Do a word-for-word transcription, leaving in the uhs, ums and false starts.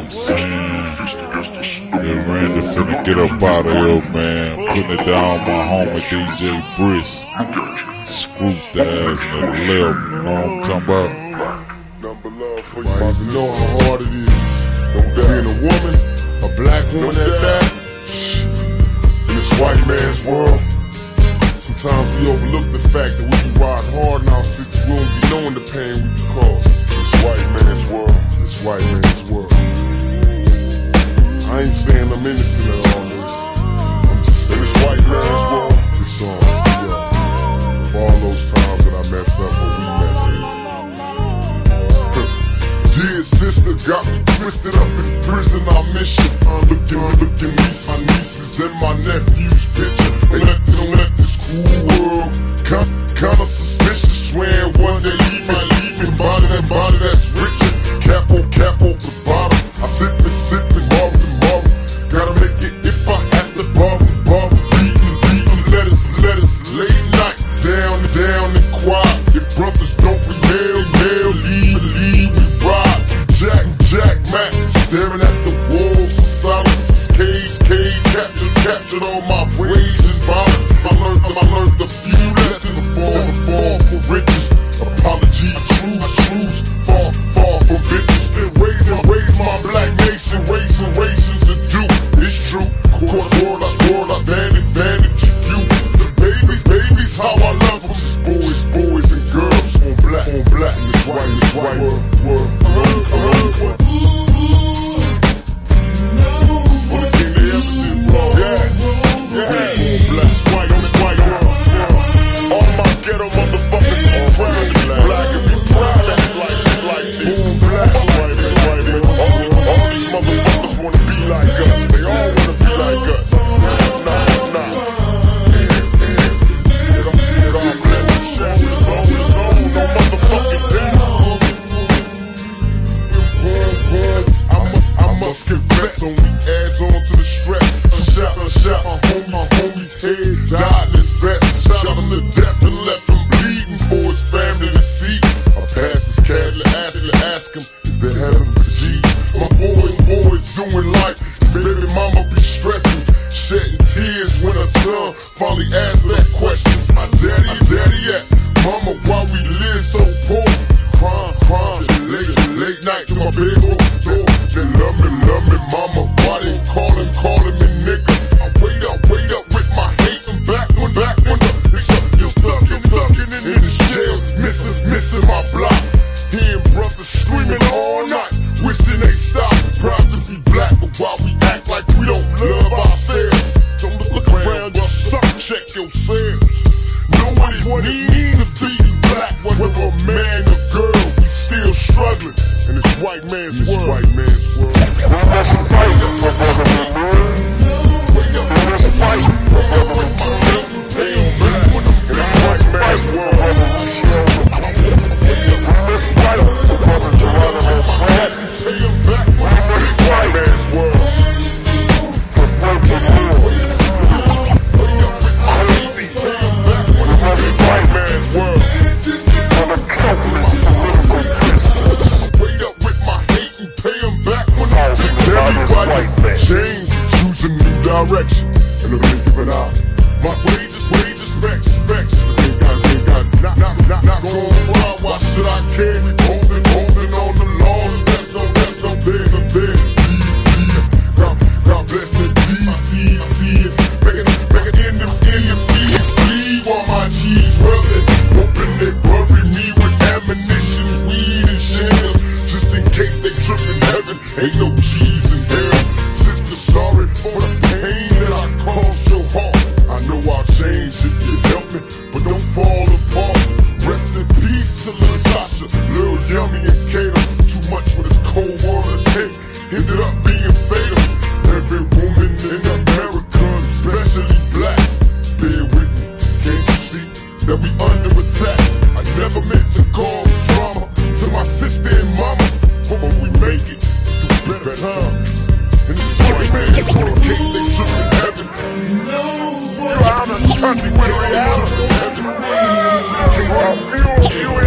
I'm saying? Yeah, Randy finna get up out of here, man. Putting it down my homie D J Brisk. Screw the ass in the left, you know what I'm talking about? I even know how hard it is. Being a woman, a black woman at that. In this white man's world, sometimes we overlook the fact that we can ride hard in our city. We don't be knowing the pain we be causing. This white man's world, this white man's world. I ain't saying I'm innocent of all this. I'm just saying this white man's world. This song's to y'all. For all those times that I mess up or we mess up. Dear sister, got me twisted up in prison. I miss you. I'm looking, looking nieces, my nieces and my nephew's picture. They let this, let this cool world kind, kinda suspicious. Swearing one day leave me, leave me. Body that body that's richer. Cap on cap on the bottom. I sip and sip and borrow tomorrow. Gotta make it if I have to borrow, borrow. Reading, reading letters, letters. Late night, down, down and quiet. If brothers don't prevail, they'll leave, leave. Jack, Jack, Mac, staring at the walls of silence. Cage, cage, captured, captured all my rage and violence. I learned, I learned a few lessons. Fall, fall for riches. Apologies, truth, truth. Far, far from bitches. Still raising, raise my black nation. Racing, rations to do. It's true. Court, court, I scored, I vantage, vantage you. The babies, babies, how I love them. Just boys, boys and girls. On black, on black. This white, this white world, world. Confess, only adds on to the stress. So shot the shot, homies, homies head died in his vest. Shot him to death and left him bleeding for his family to see. I pass his cash to ask, to ask him, is there heaven for G? My boys, boys doing life. Baby mama be stressing, shedding tears when her son finally asked that questions. My daddy, daddy at mama, why we live so poor? Crime, crime, late, late night to my bedroom door. They love me, love me, mama. Why they callin', callin' me nigga? I wait up, wait up with my hate and back one, back one up. It's up, you're stuck, you're stuck in, in this jail, missing, missing my block. Hearing brothers screaming all night, wishing they stop. Proud to be black, but why we act like we don't love ourselves? Don't look, look around yourself, check yourselves. Know what it means to be black, whether a man or girl, we still struggling. In this white man's this world. White man's world. We must fight up, my brother, man. Wake up, we must fight. Wake up with my milk, pale black. In this white man's world. We must fight, my brother, Geronimo Pratt. Pale black, we must fight. Man's world. For broken rules. Wake up with my milk, pale black. We must fight, man's world. For the countless political everybody change, choose a new direction, and a blink of an eye. My wages, wages, vex, vex. Think I, think I, not, not, not, not going far. Why should I care? Holding, holding on the laws. That's no, that's no there, no there. Please, please. God, God bless me. Please, see, see it. Begging, begging in them, in them, please, please. While my G's running, hoping they bury me with ammunition, weed and shells, just in case they trip in heaven. Ain't no G's in hell. Sister, sorry for the pain that I caused your heart. I know I'll change if you help me, but don't fall apart. Rest in peace to Lil Tasha, Lil Yummy and Kato. Too much for this cold world to take. Ended up being fatal. Every woman in America, especially black, bear with me. Can't you see that we under attack? I never meant to cause drama to my sister and mama, but we make it through better times. In this white man's world, in case they trip in heaven. You're out of touch with reality. I feel you